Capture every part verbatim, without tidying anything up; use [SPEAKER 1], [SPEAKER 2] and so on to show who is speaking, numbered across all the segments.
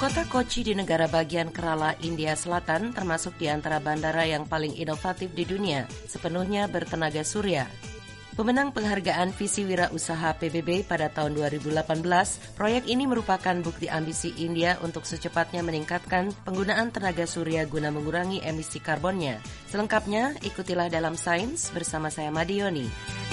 [SPEAKER 1] Kota Kochi di negara bagian Kerala, India Selatan termasuk di antara bandara yang paling inovatif di dunia, sepenuhnya bertenaga surya. Pemenang penghargaan Visi Wirausaha P B B pada tahun dua ribu delapan belas, proyek ini merupakan bukti ambisi India untuk secepatnya meningkatkan penggunaan tenaga surya guna mengurangi emisi karbonnya. Selengkapnya, ikutilah dalam Sains bersama saya Madioni.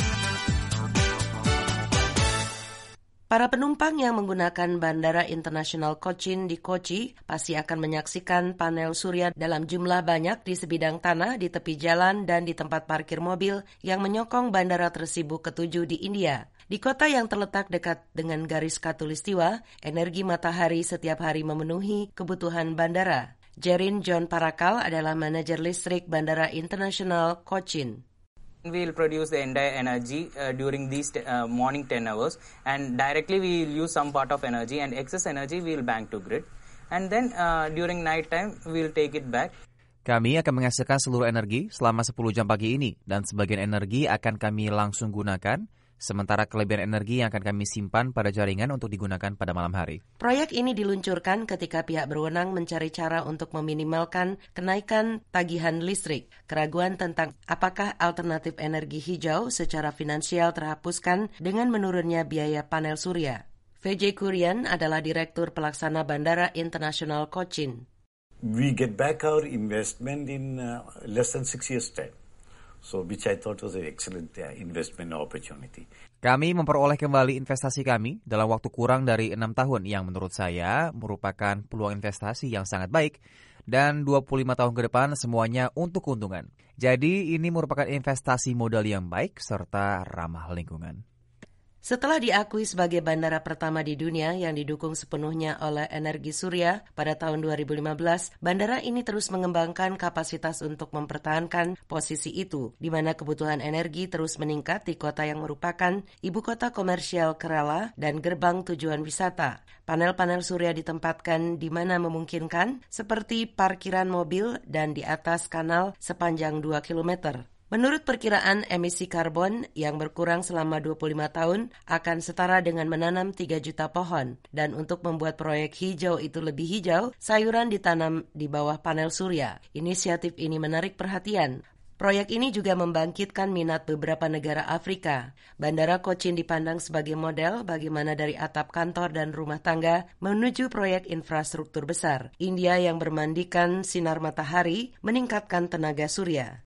[SPEAKER 1] Para penumpang yang menggunakan Bandara Internasional Cochin di Kochi pasti akan menyaksikan panel surya dalam jumlah banyak di sebidang tanah, di tepi jalan, dan di tempat parkir mobil yang menyokong bandara tersibuk ketujuh di India. Di kota yang terletak dekat dengan garis khatulistiwa, energi matahari setiap hari memenuhi kebutuhan bandara. Jerin John Parakal adalah manajer listrik Bandara Internasional Cochin.
[SPEAKER 2] We will produce the entire energy uh, during these t- uh, morning ten hours, and directly we will use some part of energy, and excess energy we will bank to grid, and then uh, during night time we will take it back.
[SPEAKER 3] Kami akan menghasilkan seluruh energi selama sepuluh jam pagi ini, dan sebagian energi akan kami langsung gunakan, sementara kelebihan energi yang akan kami simpan pada jaringan untuk digunakan pada malam hari.
[SPEAKER 1] Proyek ini diluncurkan ketika pihak berwenang mencari cara untuk meminimalkan kenaikan tagihan listrik. Keraguan tentang apakah alternatif energi hijau secara finansial terhapuskan dengan menurunnya biaya panel surya. V J Kurian adalah Direktur Pelaksana Bandara Internasional Cochin.
[SPEAKER 4] We get back our investment in uh, less than six years' time. So, which I thought was an excellent uh, investment opportunity.
[SPEAKER 3] Kami memperoleh kembali investasi kami dalam waktu kurang dari enam tahun yang menurut saya merupakan peluang investasi yang sangat baik dan dua puluh lima tahun ke depan semuanya untuk keuntungan. Jadi ini merupakan investasi modal yang baik serta ramah lingkungan.
[SPEAKER 1] Setelah diakui sebagai bandara pertama di dunia yang didukung sepenuhnya oleh energi surya pada tahun dua ribu lima belas, bandara ini terus mengembangkan kapasitas untuk mempertahankan posisi itu, di mana kebutuhan energi terus meningkat di kota yang merupakan ibu kota komersial Kerala dan gerbang tujuan wisata. Panel-panel surya ditempatkan di mana memungkinkan, seperti parkiran mobil dan di atas kanal sepanjang dua kilometer. Menurut perkiraan, emisi karbon yang berkurang selama dua puluh lima tahun akan setara dengan menanam tiga juta pohon. Dan untuk membuat proyek hijau itu lebih hijau, sayuran ditanam di bawah panel surya. Inisiatif ini menarik perhatian. Proyek ini juga membangkitkan minat beberapa negara Afrika. Bandara Cochin dipandang sebagai model bagaimana dari atap kantor dan rumah tangga menuju proyek infrastruktur besar. India yang bermandikan sinar matahari meningkatkan tenaga surya.